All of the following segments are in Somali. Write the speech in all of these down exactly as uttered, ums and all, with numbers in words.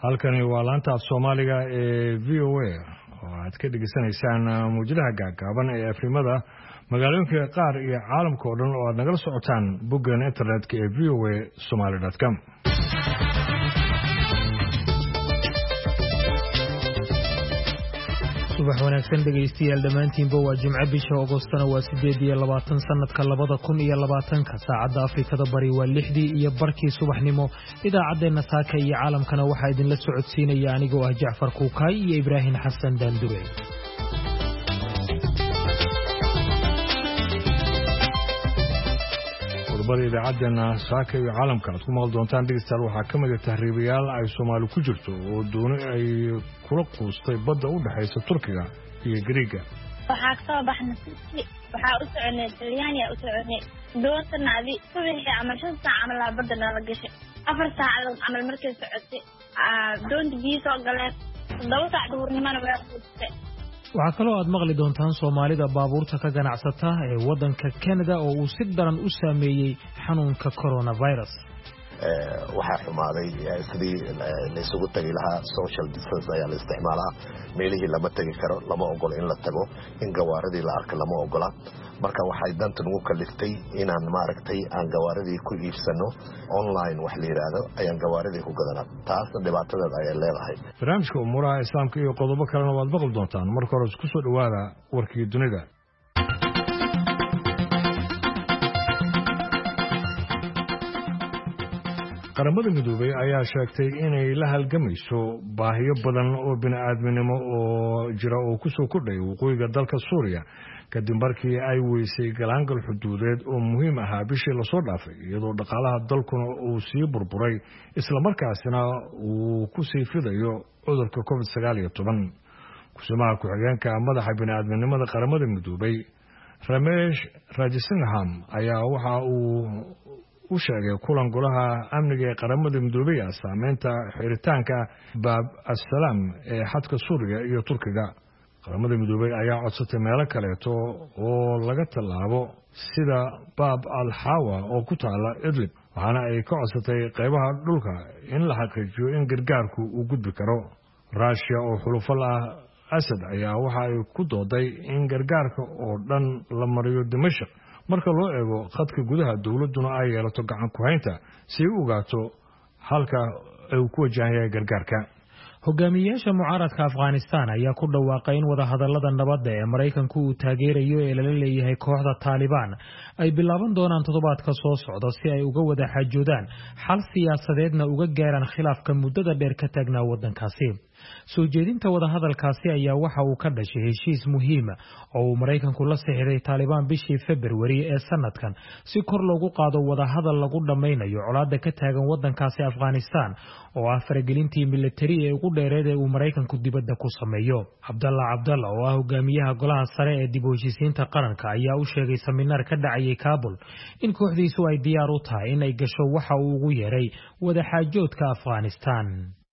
halkani waa laanta af Soomaaliga ee V O A oo aad ka dhageysanaysaan muujadaha gaagaaban ee Afriimada magaalooyinka qaar iyo caalamka oo dhan oo aad nagala socotaan boggan internetka ee v o a somali dot com. subax wanaagsan dhegeystayaal dhamaantiinba waa Jimco bisha Agoostana waa sideed iyo labaatan sanadka labada kun iyo labaatanka saacada Afrikada bari waa lixdii iyo barkii subaxnimo idaacadeena saaka iyo caalamkana waxa idin la socodsiinaya anigoo ah Jaafar Kuukay iyo Ibrahim Xasan Daandure. qodobada idaacadeena saaka iyo caalamka aad ku maqal doontaan dhegeystayaal waxaa ka mid ah tahriibayaal ay Soomaali ku jirto oo doonay ay kula quustay badda u dhaxaysa Turkiga iyo Greega. waxaa ka soo baxnay waxaa u soconay Talyaaniga u soconay doontanadi subaxii ama shan saac ama laba badda nala gashay afar saacadood amal markay socotay doonta biyo soo galeen todoba saac duhurnimana way quustay. waxaa kaloo aad maqli doontaan Soomaalida baabuurta ka ganacsata ee wadanka Canada oo uu si daran u saameeyay xanuunka coronavirus. waxaa xumaaday sidii la isugu tagi lahaa social distance ayaa la isticmaalaa meelihii lama tagi karo lama ogolo in la tago in gawaaradii la arko lama ogola marka waxay danta nagu kaliftay inaan maaragtay aan gawaaradii ku iibsano online wax la yiraahdo ayaan gawaaradii ku gadanaa taasna dhibaatadeeda ayay leedahay. barnaamijka umuuraha islaamka iyo qodobo kalena waad maqli doontaan marka hore isku soo dhawaada warkii dunida. qaramada midoobay ayaa sheegtay inay la halgamayso baahiyo badan oo bini'aadminimo oo jira oo ku soo kordhay waqooyiga dalka Suuriya kadib markii ay weysay galaangal xuduudeed oo muhiim ahaa bishii la soo dhaafay iyadoo dhaqaalaha dalkuna uu sii burburay isla markaasina uu ku sii fidayo cudurka covid sagaal iyo toban. kusimaha ku-xigeenka madaxa bini'aadminimada qaramada midoobay Ramesh Rajasingham ayaa waxa uu u sheegay kulan golaha amniga ee qaramada midoobay saameynta xiritaanka Baab as-Salaam ee xadka Suuriya iyo Turkiga. qaramada midoobay ayaa codsatay meelo kaleeto oo laga tallaabo sida Baab al-Hawa oo ku taala Idlib waxaana ay ka codsatay qaybaha dhulka in la xaqiijiyo in gargaarku uu gudbi karo. Russia oo xulufal ah Asad ayaa waxa ay ku dooday in gargaarka oo dhan la mariyo Dimashq marka loo eego khadka gudaha dawladuna ay yeelato gacan ku haynta si uu ogaato halka ay ku wajahanayaan gargaarka. hogaamiyayaasha mucaaradka Afghanistan ayaa ku dhawaaqay in wada hadallada nabadda ee Mareykanku uu taageerayo ee la leeyahay kooxda Taliban ay bilaaban doonaan toddobaadka soo socda si ay uga wada xaajoodaan xal siyaasadeedna uga gaaraan khilaafka muddada dheer ka taagnaa wadankaasi. soo jeedinta wada hadalkaasi ayaa waxa uu ka dhashay heshiis muhiim ah oo uu Mareykanku la saxiixday Taliban bishii February ee sanadkan si kor loogu qaado wada hadal lagu dhameynayo colaadda ka taagan wadankaasi Afghanistan oo ah faragelintii militari ee ugu dheereed ee uu Mareykanku dibadda ku sameeyo. Abdallah Abdallah oo ah hogaamiyaha golaha sare ee dib u heshiisiinta qaranka ayaa u sheegay seminar ka dhacay Kabul in kooxdiisu ay diyaar u tahay in ay gasho waxa uu ugu yeeray wada xaajoodka Afghanistan.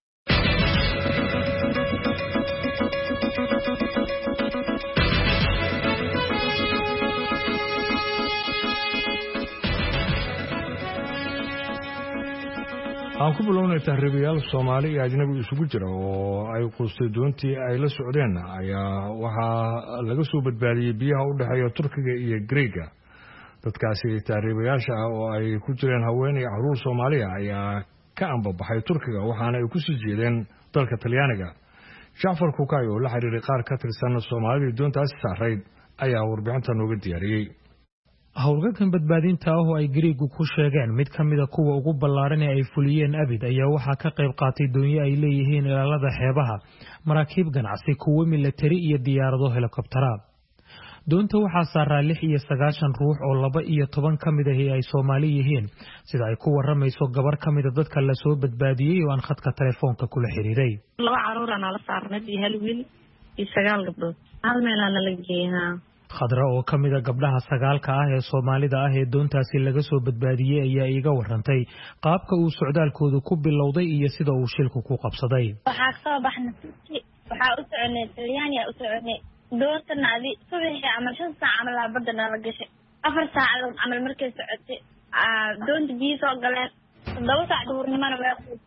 aan ku bilownay tahriibayaal Soomaali iyo ajnabi isugu jira oo ay quustay doontii ay la socdeen ayaa waxaa laga soo badbaadiyay biyaha u dhaxeeya Turkiga iyo Greega. dadkaasi tahriibayaasha ah oo ay ku jireen haween iyo caruur Soomaali ah ayaa ka ambabaxay Turkiga waxaana ay ku sii jeedeen dalka Talyaaniga. Jaafar Kuukay oo la xiriiray qaar ka tirsan Soomaalida doontaasi saareyd ayaa warbixinta nooga diyaariyay. howlgalkan badbaadinta ah oo ay Greegu ku sheegeen mid ka mid ah kuwa ugu ballaaran ee ay fuliyeen abid ayaa waxaa ka qayb qaatay doonyo ay leeyihiin ilaalada xeebaha, maraakiib ganacsi, kuwa militari iyo diyaarado helikobtara. doonta waxaa saaraa lix iyo sagaashan ruux oo laba iyo toban ka mid ah ay Soomaali yihiin sida ay ku waramayso gabar ka mid ah dadka la soo badbaadiyay oo aan khadka telefoonka kula xiriiray. laba caruur aan la saarnay iyo hal wiil iyo sagaal gabdhood hal meel aan la geeyay. khadra oo ka mid ah gabdhaha sagaalka ah ee Soomaalida ah ee doontaasi laga soo badbaadiyay ayaa iga warantay qaabka uu socdaalkoodu ku bilowday iyo sida uu shilku ku qabsaday. waxaa ka soo baxnay waxaa u soconay Talyaaniga u soconay doontanadi subaxii ama shan saac ama laba badda nala gashay afar saacadood amal markay socotay doonta biyo soo galeen todoba saac duhurnimana way quustay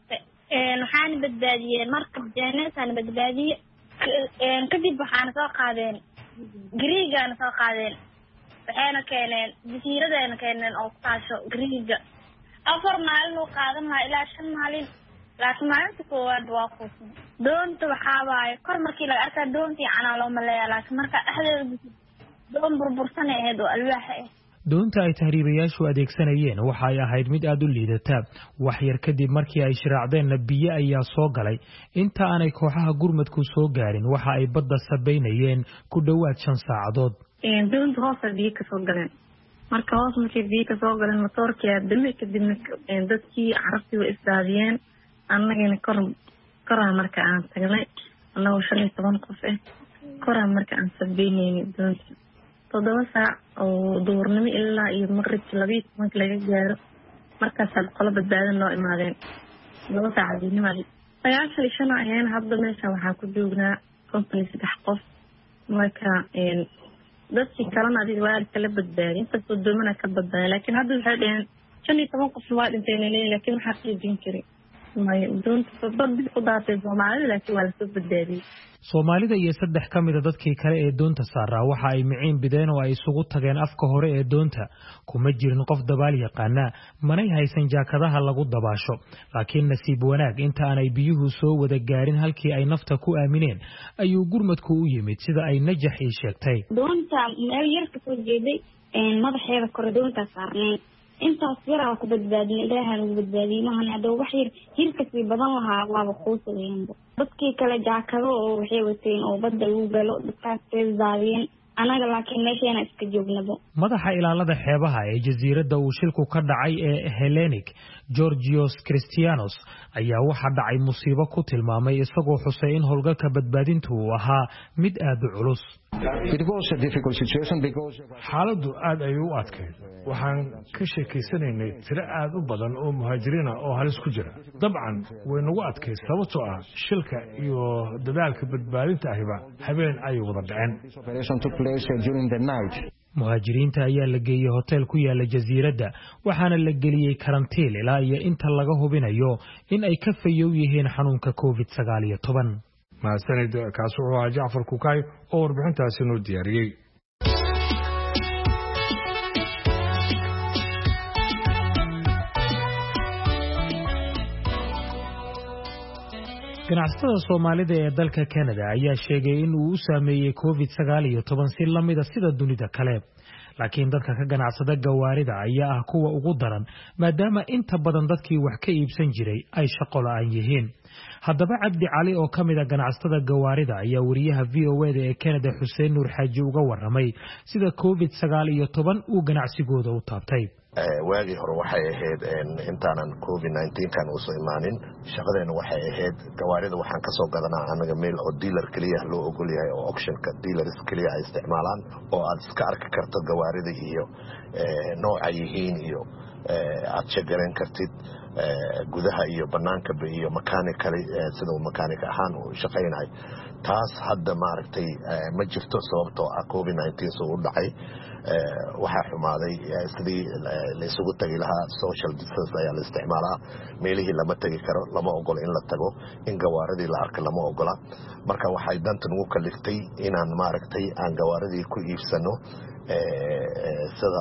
waxaana badbaadiyeen markab jeeneesana badbaadiye kadib waxaana soo qaadeen gariigana soo qaadeen waxayna keeneen jasiiradayna keeneen oo ku taasho gariiga afar maalin uu qaadan lahaa ilaa shan maalin laakiin maalinta koowaad waa quusan doonta waxaa waaye kor markii laga arkaa doon fiicanaa loo maleeyaa laakiin markaa dhexdeeda doon burbursanay ahayd oo alwaaxa ah doonta ay tahriibayaashu adeegsanayeen waxa ay ahayd mid aad u liidata wax yar kadib markii ay shiraacdeenna biyo ayaa soo galay inta aanay kooxaha gurmadku soo gaarin waxa ay badda sabaynayeen ku dhowaad shan saacadood doonta hoosa biyo kasoo galeen marka hoos markay biyo kasoo galeen matoorkia dame kadibna dadkii carabtii way isdaadiyeen annagana kor koraa marka aan tagnay annagoo shan iyo toban qof ah koraa marka aan sabaynayna doonta toddoba saac oo duurnimo ilaa iyo maqribki labiiyo tobanka laga gaaro markaasaa qolo badbaadan loo imaadeen laba saacadinimaad sagaashan iyo shan ayaan hadda meesha waxaa ku joognaa konton iyo saddex qof marka dadkii kalena adiga waalidka la badbaadiy inkastoo doomana ka badbaadiy laakiin hadda waxay dhaheen shan iyo toban qofna waa dhintayna leeyihin laakiin waxaa qiijin jiray may doonta badbi ku daatay soomaalida laakiin waa lasoo badbaadiyey soomaalida iyo saddex ka mida dadkii kale ee doonta saaraa waxa ay miciin bideen oo ay isugu tageen afka hore ee doonta kuma jirin qof dabaal yaqaana manay haysan jaakadaha lagu dabaasho laakiin nasiib wanaag inta aanay biyuhu soo wada gaarin halkii ay nafta ku aamineen ayuu gurmadku u yimid sida ay najax ii sheegtay doonta meel yar ka soo jeeday madaxeeda kore doonta saarneen intaas yaraa ku badbaadin ilaahay ugu badbaadiyay maahan hadda wax yar hirka si badan lahaa waaba quusadeen dadkii kale jaakado oo waxay wateen oo badda lagu galo dadkaas daadiyeen anaga laakiin meesheena iska joognabo madaxa ilaalada xeebaha ee jasiiradda uu shilku ka dhacay ee Hellenic Georgios Christianos ayaa waxa dhacay musiibo ku tilmaamay isagoo xusay in howlgalka badbaadintu uu ahaa mid aad u culus xaaladdu aad ayay u adkayd waxaan ka sheekaysanaynay tiro aad u badan oo muhaajiriina oo halis ku jira dabcan way nagu adkayd sababtoo ah shilka iyo dadaalka badbaadinta ahiba habeen ayay wada dhaceen muhaajiriinta ayaa la geeyey hotel ku yaala jasiiradda waxaana la geliyey karantiil ilaa iyo inta laga hubinayo in ay ka fayow yihiin xanuunka covid sagaal iyo toban mahadsanid kaasi wuxuu ahaa Jacfar Kukaay oo warbixintaasi noo diyaariyey ganacsatada Soomaalida ee dalka Canada ayaa sheegay in uu u saameeyay covid sagaal iyo toban si lamida sida dunida kale laakiin dadka ka ganacsada gawaarida ayaa ah kuwa ugu daran maadaama inta badan dadkii wax ka iibsan jiray ay shaqo la'aan yihiin haddaba Cabdi Cali oo kamid ah ganacsatada gawaarida ayaa wariyaha V O A ee Canada Xuseen Nuur Xaaji uga waramay sida covid sagaal iyo toban uu ganacsigooda u taabtay waagii hore waxay ahayd intaanan covid nineteen kan uu soo imaanin shaqadeena waxay ahayd gawaarida waxaan ka soo gadanaa anaga meel oo dealer kaliya loo ogol yahay oo auctionka dealers kaliya ay isticmaalaan oo aad iska arki karto gawaarida iyo nooca yihiin iyo aad shaqayn kartid gudaha iyo banaanka iyo mechanical sida uu mechanic ahaan uu shaqeynay taas hadda maaragtay ma jirto sababtoo ah covid nineteen soo u dhacay waxa xumaaday sidii la isugu tagi lahaa social distance ayaa la isticmaalaa meelihii lama tagi karo lama ogolo in la tago in gawaaridii la arko lama ogola marka waxay dantan ugu kaliftay inaan maaragtay aan gawaaridii ku iibsano sida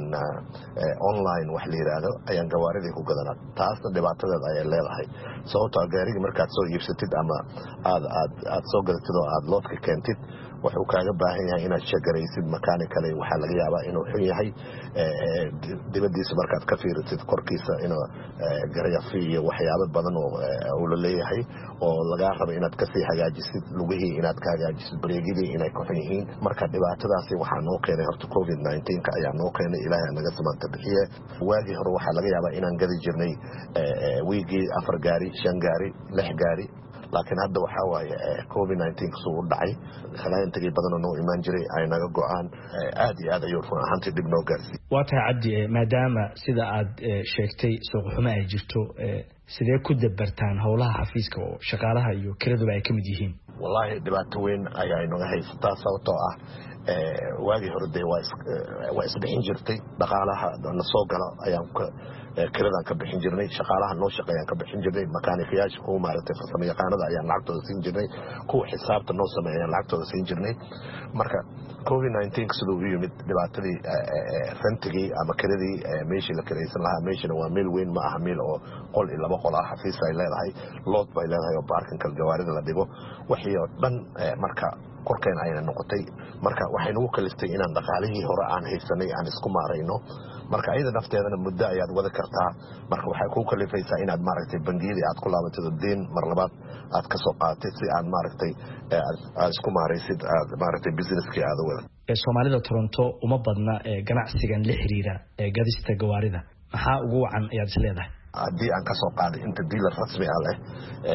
online wax la yiraahdo ayaan gawaaridii ku gadanaa taasna dhibaatadeeda ayay leedahay sababtoo ah gaarigii markaad soo iibsatid ama aad aad aad soo gadatid oo aad loodka keentid wuxuu kaaga baahan yahay inaad shagaraysid mechanical waxaa laga yaabaa inuu xun yahay dibadiisa markaad ka fiiritid korkiisa inuu garayafi iyo waxyaabo badan oo uu la leeyahay oo laga rabo inaad ka sii hagaajisid lugihii inaad ka hagaajisid bareegidii inay ku xun yihiin marka dhibaatadaasi waxaa noo keenay horta covid nineteen ka ayaa noo keenay ilaahay naga samaanta bixiye waagii hore waxaa laga yaabaa inaan gadi jirnay wiigii afar gaari shan gaari lix gaari laakiin hadda waxa waaye covid nineteen ka soo dhacay khalaayintagii badan oo imaan jiray ay naga go'aan aad iyo aad ayuu run ahaantii dib noo gaarsiiyay waa tahay Cabdi maadaama sida aad sheegtay suuq xumo ay jirto sidee ku dabartaan howlaha xafiiska oo shaqaalaha iyo kiradaba ay kamid yihiin wallahi dhibaato weyn ayaa inaga haysataa sababtoo ah waagii hore dee waa isbixin jirtay dhaqaalaha na soo gala ayaan kiradaan ka bixin jirnay shaqaalaha noo shaqeeyaan ka bixin jirnay makaanikayaasha kuwa maaragtay farsamo yaqaanada ayaan lacagtooda siin jirnay kuwa xisaabta noo sameeya ayaan lacagtooda siin jirnay marka covid nineteen siduu u yimid dhibaatadii rentigii ama kiradii meeshii la kiraysan lahaa meeshana waa meel weyn ma aha meel oo qol iyo laba qol ah xafiis ay leedahay lood bay leedahay oo baarkinka gawaarida la dhigo wixii oo dhan marka korkeen ayna noqotay marka waxay nagu kaliftay inaan dhaqaalihii hore aan haysanay aan isku maarayno marka ayada nafteedana muddo ayaad wada kartaa marka waxay ku kalifaysaa inaad maaragtay bangiyada aad ku laabatid deen mar labaad aad ka soo qaadatid si aad maaragtay aad isku maaraysid aad maaragtay businesskii aad wada Soomaalida Toronto uma badna ganacsigan la xiriira gadista gawaarida maxaa ugu wacan ayaad is leedahay haddii aan ka soo qaaday inta dealer rasmi ah leh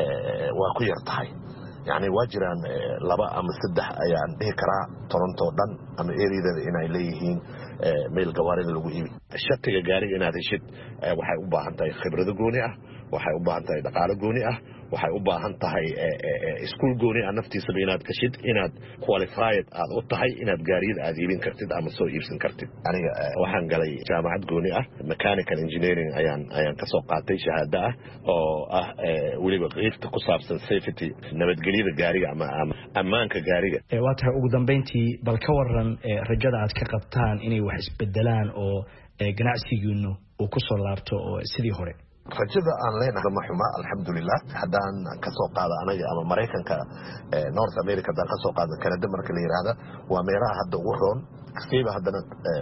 waa ku yar tahay يعني واجران لبا أما سدح أيان به كرا تورنتو دان أما إيريدا إن إليهين ميل جوارد اللي الشتى جاري إن هذا الشيء وحي أوبا هنتاي خبرة جونية وحي أوبا هنتاي دقالة جونية وحي أوبا هنتاي سكول جونية نفتي سبينات كشيد إن كواليفايد على أطهاي إن جاريد عديبين كرتيد أما سو يفسن كرتيد يعني وحن قالي جامعة جونية ميكانيكال إنجينيرينج أيان أيان كسوقاتي شهادة أو أه ولي بقيف تقصابسن سيفتي نبت جريد جاري أما أما أمان كجاري وقتها أقدم بنتي بالكورن رجال كقبطان إني وحس بدلان أو جناسي جنو وكسر لارتو سيدي هوري rajada aan leenahay ma xuma alxamdulillah hadaan ka soo qaado anaga ama Mareykanka North America dan ka soo qaado Canada marka la yiraahdo waa meelaha hadda ugu roon kasiiba hadana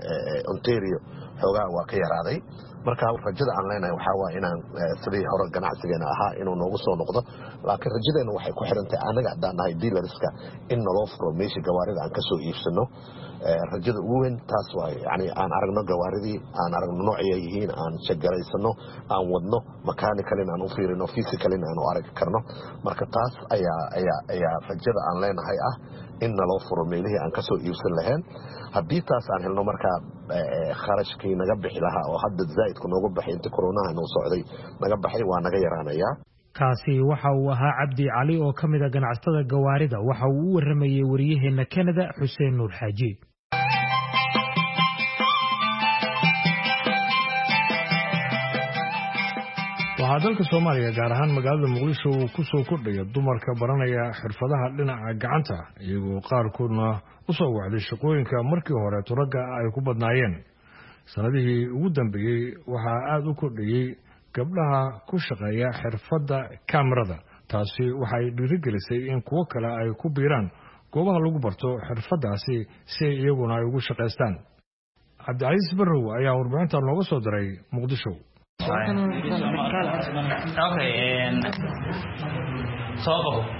Ontario xogaa waa ka yaraaday marka rajada aan leenahay waxa waa inaan sidii hore ganacsigeena ahaa inuu noogu soo noqdo laakiin rajadeena waxay ku xirantahay anaga hadaan nahay dealerska in naloo furo meeshii gawaarida aan ka soo iibsano rajada ugu weyn taas waa yani aan aragno gawaaridii aan aragno noocay yihiin aan shaqaaleysano aan wadno mechanical aan u fiirino physical aan u arag karno marka taas ayaa ayaa ayaa rajada aan leenahay ah in naloo furo meelihii aan ka soo iibsan lahayn haddii taas aan helno marka kharashkii naga bixi lahaa oo hadda zaidku noogu baxay inta corona noo socday naga baxay waa naga yaraanaya kaasi waxa uu ahaa Cabdi Cali oo kamid ah ganacsatada gawaarida waxa uu u waramayay wariyaheena Canada Xuseen Nuur Xaaji waxaa dalka Soomaaliya gaar ahaan magaalada Muqdisho uu ku soo kordhaya dumarka baranaya xirfadaha dhinaca gacanta iyagoo qaarkoodna u soo wacday shaqooyinka markii hore turaga ay ku badnaayeen sanadihii ugu dambeeyay waxa aad u kordhiyay gabdhaha ku shaqeeya xirfadda kamerada taasi waxay dhiirigelisay in kuwa kale ay ku biiraan goobaha lagu barto xirfadaasi si iyaguna ay ugu shaqeystaan Cabdicasiis Barrow ayaa warbixinta looga soo diray Muqdisho Okay, and so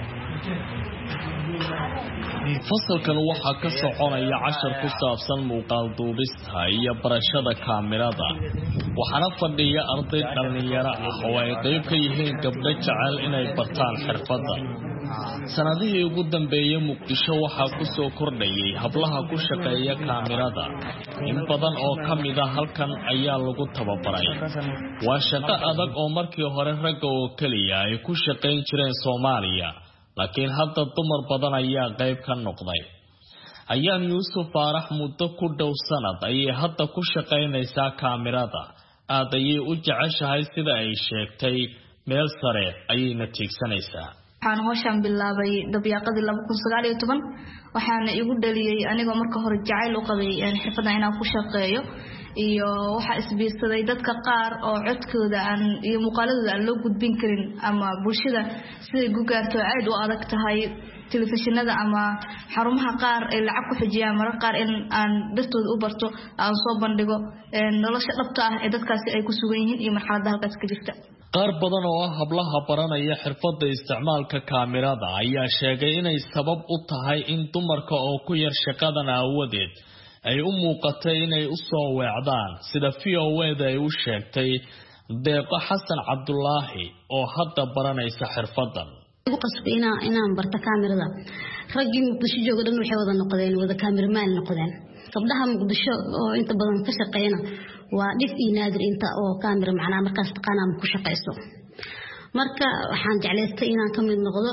fasalkan waxa ka soconaya cashar ku saabsan muuqaal duubista iyo barashada kaamirada waxaana fadhiya arday dhalinyaro ah oo ay qayb ka yihiin gabdho jecel inay bartaan xirfadda sanadihii ugu dambeeyay Muqdisho waxa ku soo kordhayay hablaha ku shaqeeya kaamirada in badan oo kamid ah halkan ayaa lagu tababaray waa shaqo adag oo markii hore ragga oo kaliya ay ku shaqeyn jireen Soomaaliya laakiin hadda dumar badan ayaa qayb ka noqday ayaan Yuusuf Faarax muddo ku dhow sanad ayay hadda ku shaqeynaysaa kaamirada aad ayay u jeceshahay sida ay sheegtay meel sare ayayna tiigsanaysaa waxaan hawshan bilaabay dabiiqadii laba kun sagaal iyo toban waxaana igu dhaliyay anigoo marka hore jacayl u qabay xirfadda inaan ku shaqeeyo iyo waxa isbiirsaday dadka qaar oo codkooda aan iyo muuqaaladooda aan loo gudbin karin ama bulshada sida gugaarto aad u adag tahay telefishinada ama xarumaha qaar ee lacag ku xijiyaan mar qaar in aan dartooda u barto aan soo bandhigo nolosha dhabta ah ee dadkaasi ay ku sugan yihiin iyo marxaladda halkaas ka jirta qaar badan oo ah hablaha baranaya xirfadda isticmaalka kaamirada ayaa sheegay inay sabab u tahay in dumarka oo ku yar shaqadan aawadeed ay u muuqatay inay u soo weecdaan sida V O A-da ay u sheegtay Deeqo Xasan Cabdulaahi oo hadda baranaysa xirfaddan ugu qasbay inaan inaan barto kaamirada raggii Muqdisho jooga dhan waxay wada noqdeen wada kaamiramaan noqdeen gabdhaha Muqdisho oo inta badan ka shaqeeyna waa dhif iyo naadir inta oo kaamira macnaa markaas taqaanaa ku shaqeyso marka waxaan jeclaystay inaan ka mid noqdo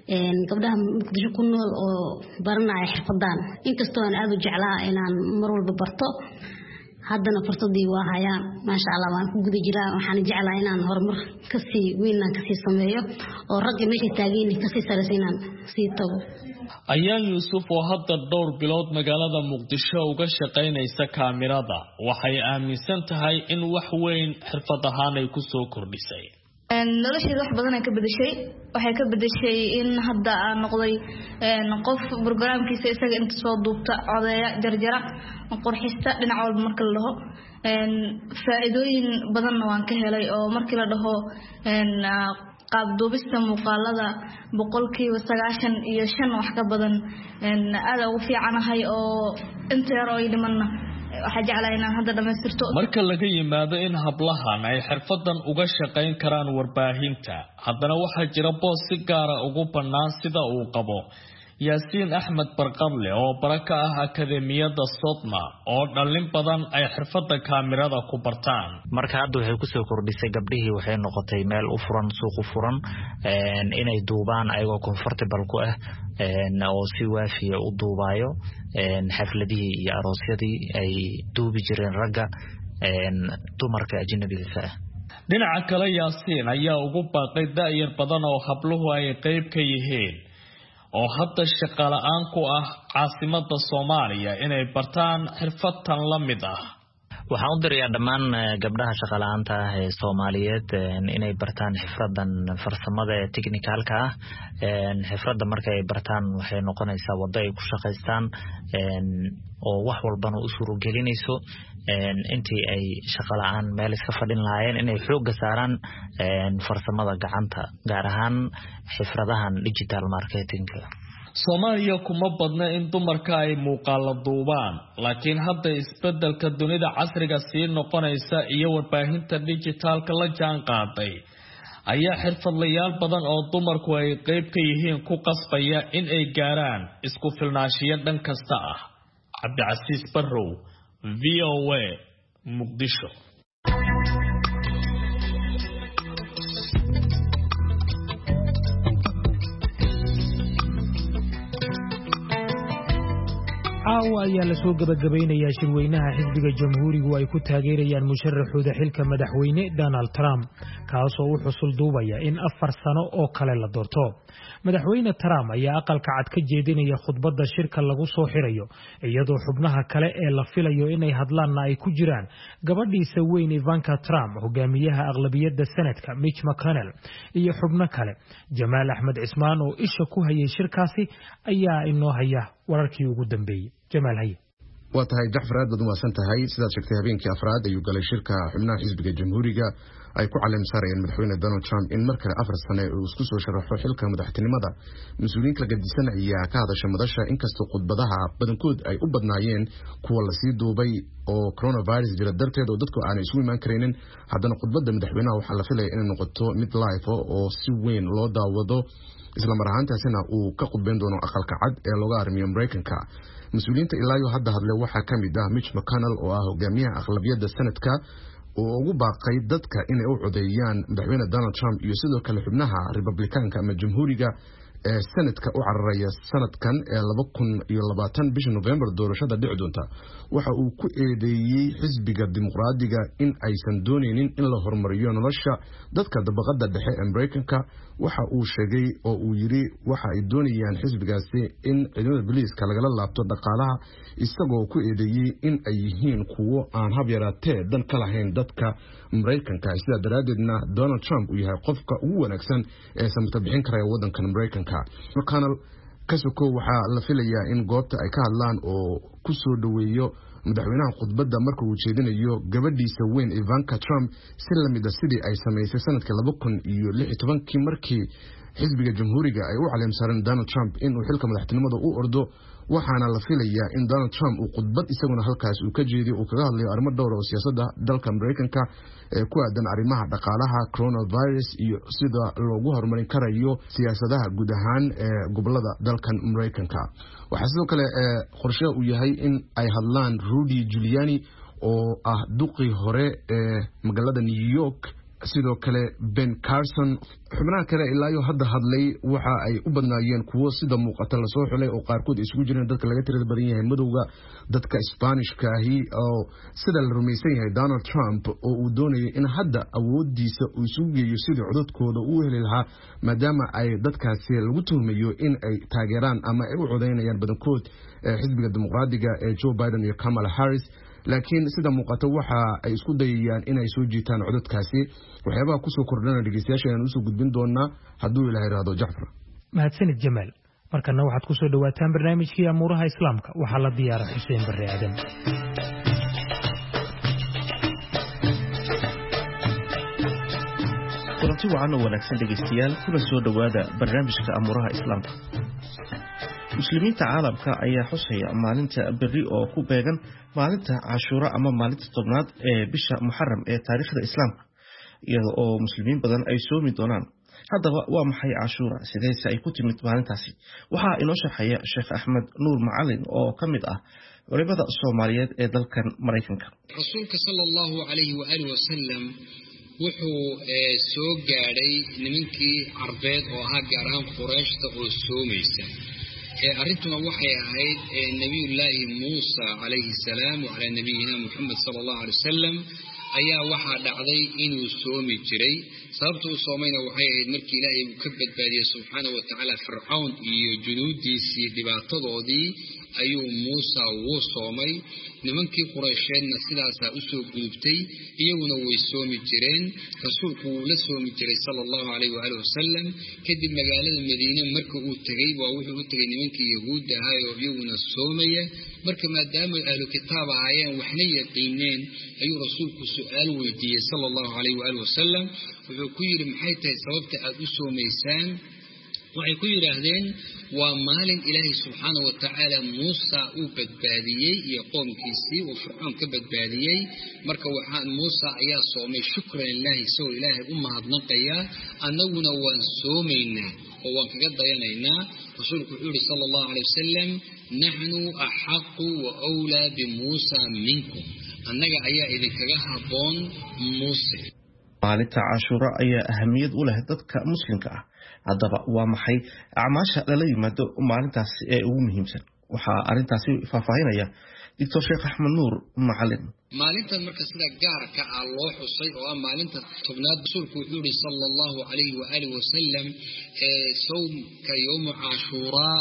gabdhaha muqdisho ku nool oo baranaya xirfadan inkastoo aan aad u jeclaa inaan mar walba barto haddana fursadii waa hayaan maasha Allah waan ku guda jiraa waxaan jeclaa inaan horumar ka sii weynaan ka sii sameeyo oo ragga meesha taageyn ka sii sareysan sii tago Ayaan Yuusuf oo hadda dhowr bilood magaalada Muqdisho uga shaqeynaysa kaamirada waxay aaminsan tahay in wax weyn xirfad ahaan ay ku soo kordhisay nolosheeda wax badan ay ka bedeshay waxay ka bedeshay in hadda aan noqday qof barnaamijkiisa isaga inta soo duubta codeeya jarjara qurxista dhinac walba marka la dhaho faa'iidooyin badan waan ka helay oo markii la dhaho qaab duubista muuqaalada boqolkiiba sagaashan iyo shan wax ka badan aad ugu fiicanahay oo inta yar oo dhimanna waxa jeclaa inaan hadda dhameystirto marka laga yimaado in hablahan ay xirfadan uga shaqeyn karaan warbaahinta haddana waxa jira boos si gaar ah ugu bannaan sida uu qabo Yaasiin Axmed Barqable oo baraka ah akademiyada Sodma oo dhalin badan ay xirfada kaamirada ku bartaan marka hadda waxay ku soo kordhisay gabdhihii waxay noqotay meel u furan suuq u furan een inay duubaan ayagoo comfortable ku ah een oo si waafiya u duubayo een xafladihii iyo aroosyadii ay duubi jireen ragga een dumarka ajnabiga ah dhinaca kale Yaasiin ayaa ugu baaqay da'yar badan oo habluhu ay qayb ka yihiin oo hadda shaqo la'aan ku ah caasimada Soomaaliya inay bartaan xirfadan la mid ah waxaan u dirayaa dhammaan gabdhaha shaqo la'aanta ah ee Soomaaliyeed inay bartaan xirfadan farsamada technicalka ah een xirfada marka ay bartaan waxay noqonaysaa wado ay ku shaqeystaan een oo wax walbana u suuro gelinayso een intii ay shaqo la'aan meel iska fadhin lahaayeen inay xoog saaraan een farsamada gacanta gaar ahaan xirfadahan digital marketing Soomaaliya kuma badna in dumarka ay muuqaal duubaan laakiin hadda isbedelka dunida casriga sii noqonaysa iyo warbaahinta digitalka la jaan qaaday ayaa xirfadlayaal badan oo dumarku ay qayb ka yihiin ku qasbaya in ay gaaraan isku filnaanshiyo dhan kasta ah Cabdicasiis Barrow V O A Muqdisho caawa ayaa la soo gabagabaynayaa shirweynaha xisbiga jamhuurigu ay ku taageerayaan musharaxooda xilka madaxweyne Donald Trump kaasoo u xusul duubaya in afar sano oo kale la doorto madaxweyne Trump ayaa aqalka cad ka jeedinaya khudbadda shirka lagu soo xirayo iyadoo xubnaha kale ee la filayo inay hadlaanna ay ku jiraan gabadhiisa weyn Ivanka Trump hogaamiyaha aqlabiyadda sanadka Mitch McConnell iyo xubno kale Jamaal Axmed Cismaan oo isha ku hayay shirkaasi ayaa inoo haya wararkii ugu dambeeyay Jamaal haye waa tahay Jacfar aad baad u maasan tahay sidaad sheegtay habeenkii afraad ayuu galay shirka xubnaha xisbiga jamhuuriga ay ku caleem saarayeen madaxweyne Donald Trump in mar kale afar sano uu isku soo sharaxo xilka madaxtinimada mas'uuliyiin kala gadisan ayaa ka hadashay madasha inkastoo khudbadaha badankood ay u badnaayeen kuwa la sii duubay oo coronavirus jira darteed oo dadku aanay isugu imaan kareenin haddana khudbadda madaxweynaha waxaa la filayaa inay noqoto mid live oo si weyn loo daawado isla mar ahaantaasina uu ka qudbeyn doono aqalka cad ee looga armiyo Mareykanka mas'uuliyiinta ilaayo hadda hadlay waxaa ka mid ah Mitch McConnell oo ah hogaamiyaha aqlabiyadda sanadka oo ugu baaqay dadka inay u codeeyaan madaxweyne Donald Trump iyo sidoo kale xubnaha Republicaanka ama jamhuuriga ee sanadka u cararaya sanadkan ee laba kun iyo labaatan bisha November doorashada dhici doonta waxa uu ku eedeeyay xisbiga dimuqraadiga in aysan dooneynin in la horumariyo nolosha dadka dabaqada dhexe ee Mareykanka waxa uu sheegay oo uu yiri waxa ay doonayaan xisbigaasi in ciidamada booliiska laga laabto dhaqaalaha isagoo ku eedeeyay in ay yihiin kuwo aan hab yaraatee dan ka lahayn dadka Mareykanka sida daraadeedna Donald Trump uu yahay qofka ugu wanaagsan ee samata bixin kara wadanka Mareykanka McConnell kasoo waxa la filayaa in goobta ay ka hadlaan oo ku soo dhaweeyo madaxweynaha khudbadda marka uu jeedinayo gabadhiisa weyn Ivanka Trump si la mid ah sidii ay sameysay sanadkii laba kun iyo lix iyo toban markii xisbiga jamhuuriga ay u caleem saareen Donald Trump in uu xilka madaxtinimada u ordo waxaana la filayaa in Donald Trump uu khudbad isaguna halkaas uu ka jeediyo uu kaga hadlayo arrimo dhowr oo siyaasadda dalka Mareykanka ee ku aadan arrimaha dhaqaalaha coronavirus iyo sida loogu horumarin karayo siyaasadaha guud ahaan ee gobolada dalkan Mareykanka waxa sidoo kale qorshe uu yahay in ay hadlaan Rudy Giuliani oo ah duqii hore ee magaalada New York sidoo kale Ben Carson xubnaha kale ilaa iyo hadda hadlay waxa ay u badnaayeen kuwo sida muuqata la soo xulay oo qaarkood isugu jireen dadka laga tirada badan yahay madowga dadka Isbaanishka ahi oo sida la rumaysan yahay Donald Trump oo uu doonayay in hadda awoodiisa uu isugu geeyo sidii codadkooda uu heli lahaa maadaama ay dadkaasi lagu tuhmayo in ay taageeraan ama ay u codeynayaan badankood xisbiga dimuqraadiga ee Joe Biden iyo Kamala Harris laakiin sida muuqata waxa ay isku dayayaan in ay soo jiitaan codadkaasi waxyaabaha ku soo kordhana dhageystayaasha usoo gudbin doonaa hadduu ilaahay raado Jacfar mahadsanid Jamaal markana waxaad ku soo dhawaataan barnaamijkii amuuraha islaamka waxaa la diyaaray Xuseen Barre Aadan kulanti wacan oo wanaagsan dhegeystayaal kuna soo dhawaada barnaamijka amuuraha islaamka muslimiinta caalamka ayaa xusaya maalinta berri oo ku beegan maalinta Cashuura ama maalinta tobnaad ee bisha Muharram ee taariikhda Islaamka iyada oo muslimiin badan ay soomi doonaan haddaba waa maxay Cashuura sideese ay ku timid maalintaasi waxaa inoo sharxaya Sheekh Axmed Nuur Macalin oo ka mid ah culimada Soomaaliyeed ee dalkan Mareykanka rasuulka sallallahu alayhi wa alihi wasallam wuxuu soo gaaray nimankii Carbeed oo ahaa gaar ahaan Qurayshta oo soomaysa arrintuna waxay ahayd nabiyullaahi Muusa calayhi salaam wa ala nabiyina Muhammad sallallahu alayhi wasallam ayaa waxa dhacday inuu soomi jiray sababta uu soomayna waxay ahayd markii Ilaahay uu ka badbaadiyay subhanahu wa ta'ala Fircawn iyo junuudiisii dhibaatadoodii ayuu Muusa uu soomay nimankii Quraysheedna sidaas u soo gudubtay iyaguna way soomi jireen rasuulku uu la soomi jiray sallallahu alayhi wa alihi wasallam kadib magaalada Madiina markii uu tagay waa wuxuu u tagay nimankii Yahuudda ahaa oo iyaguna soomaya marka maadaama ahlu kitaab ahaayeen waxna yaqiineen ayuu rasuulku su'aal weydiiyay sallallahu alayhi wa alihi wasallam wuxuu ku yiri maxay tahay sababta aad u soomaysaan waxay ku yiraahdeen waa maalin Ilaahay subhanahu wa ta'ala Muusa uu badbaadiyay iyo qoomkiisii oo Fircawn ka badbaadiyay marka waxaan Muusa ayaa soomay shukran Ilaahi soo Ilaahay u mahadnaqaya annaguna waan soomaynaa oo waan kaga dayanaynaa rasuulku wuxuu yiri sallallahu alayhi wasallam nahnu ahqqu wa awla bi Muusa minkum annaga ayaa idinkaga haboon Muusa maalinta Cashuura ayaa ahamiyad u leh dadka muslimka ah haddaba waa maxay acmaasha lala yimaado maalintaas ee ugu muhiimsan waxaa arintaasi faahfaahinaya Doctor Sheekh Axmed Nuur Macalin maalintan marka sida gaarka ah loo xusay oo ah maalinta tobnaad rasuulku wuxuu yiri sallallahu alayhi wa alihi wasallam ee soomka yawm Cashuura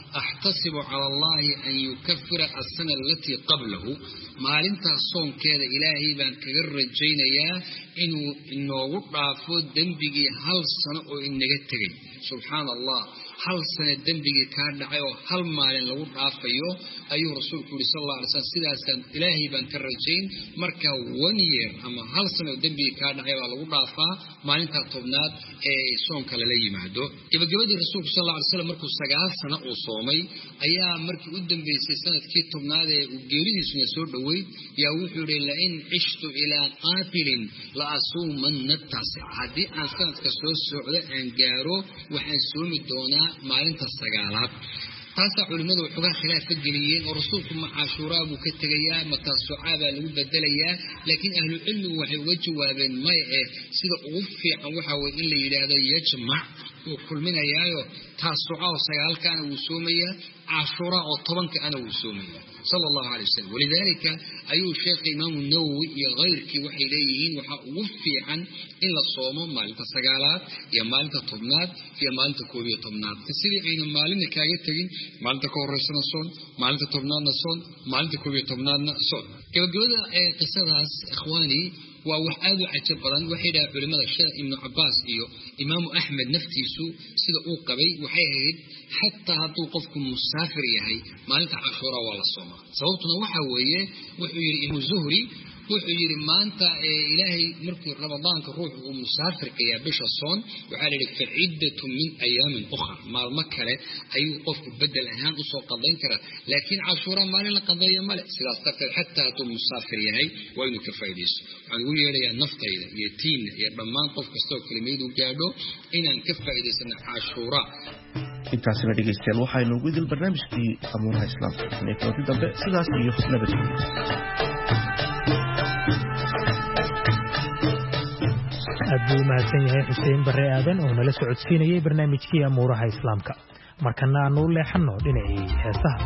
أحتسب على الله أن يكفر السنة التي قبله maalinta soonkeeda Ilaahay baan kaga rajaynayaa inuu inoogu dhaafo dambigii hal sano oo inaga tagay subhanallah hal sano dambigii ka dhacay oo hal maalin lagu dhaafayo ayuu rasuulku yiri sallallahu alayhi wasallam sidaasan Ilaahay baan ka rajayn marka one year ama hal sano dambigii ka dhacay waa lagu dhaafaa maalinta tobnaad ee soonka la yimaado gabagabadii rasuulku sallallahu alayhi wasallam markuu sagaal sano uu soomay ayaa markii u dambeysay sanadkii tobnaad ee uu geeridiisuna soo dhaw يا وحور لئن عشت إلى قاتل لأصومن التاسع هذه أنسان كسر السعودة أن جارو وحنسوم الدونا مالنت السجالات تاسع علماء وحجة خلاف الجنين ورسولكم مع عاشوراء وكتجيا متى الصعابة لو بدليا لكن أهل العلم وحوجه وبين ما سيد غفي عن وحوي إلا إلى يجمع وكل من يايو تاسع وسجال كان وسومية عاشوراء وطبعا كان وسومية صلى الله عليه وسلم ولذلك أي شيخ إمام النووي غيرك وحيليين وحوفي عن إلا الصوم مالك السجالات يا مالك الطبنات يا مالك كوبي الطبنات تسيري أين مالك كايتين مالك كورس نصون مالك الطبنات نصون مالك كوبي الطبنات نصون كيف جودا قصة إخواني ووحاد عجب بدن وحيدا علماء الشيخ ابن عباس إيو إمام أحمد نفتيسو سيدا أوقبي وحيهيد حتى هاتو قفكم مسافر يهي مالك عاشوراء ولا صوما صوتنا وحوية وحير إمو زهري وحير ما أنت إلهي مركي رمضان كروح ومسافر كيا بش الصون وعلى لك عدة من أيام أخرى ما المكرة أي قف بدل أهان أصول قضين كرة لكن عاشوراء ما لنا قضية ملك سلاستفر حتى هاتو مسافر يهي وإنو كفايديس عنقول يا نفط يا تين يا بمان قف كستو كلميد وقالوا إن كفا إذا سنة عاشوراء intaasina dhegeystayaal waxaa inoogu idil barnaamijkii amuuraha islaamka inay kulanti dambe sidaas iyo nabadgelyo aad buu u mahadsan yahay xuseen barre aadan oo nala socodsiinayay barnaamijkii amuuraha islaamka markana aanu u leexanno dhinacii heesaha.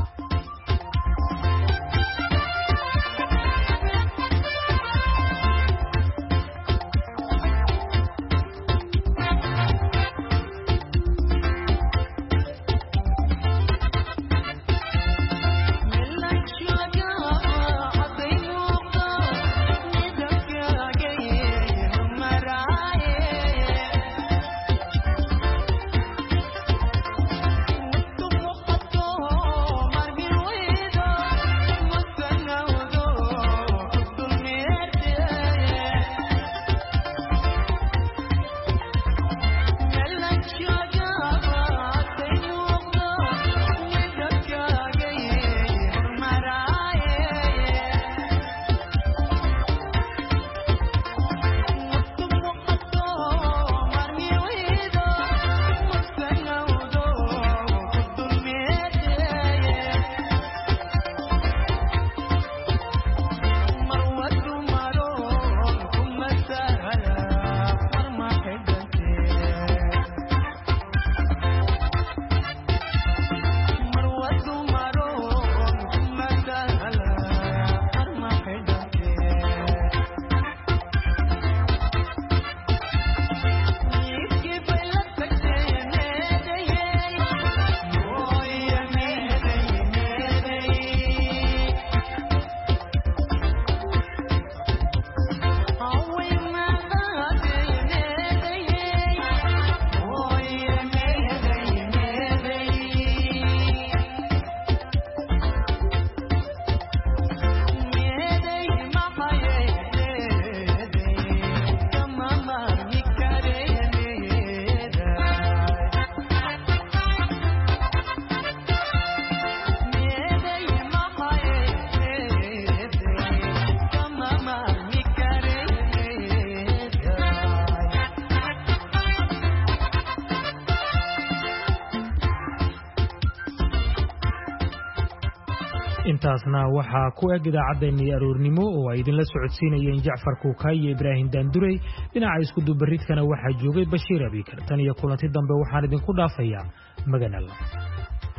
intaasna waxaa ku eg idaacaddeenii aroornimo oo ay idinla socodsiinayeen Jacfar Kuukay iyo Ibraahim Daanduray dhinaca isku dubaridkana waxaa joogay Bashiir Abikar tan iyo kulanti dambe waxaan idinku dhaafayaa magan Allah.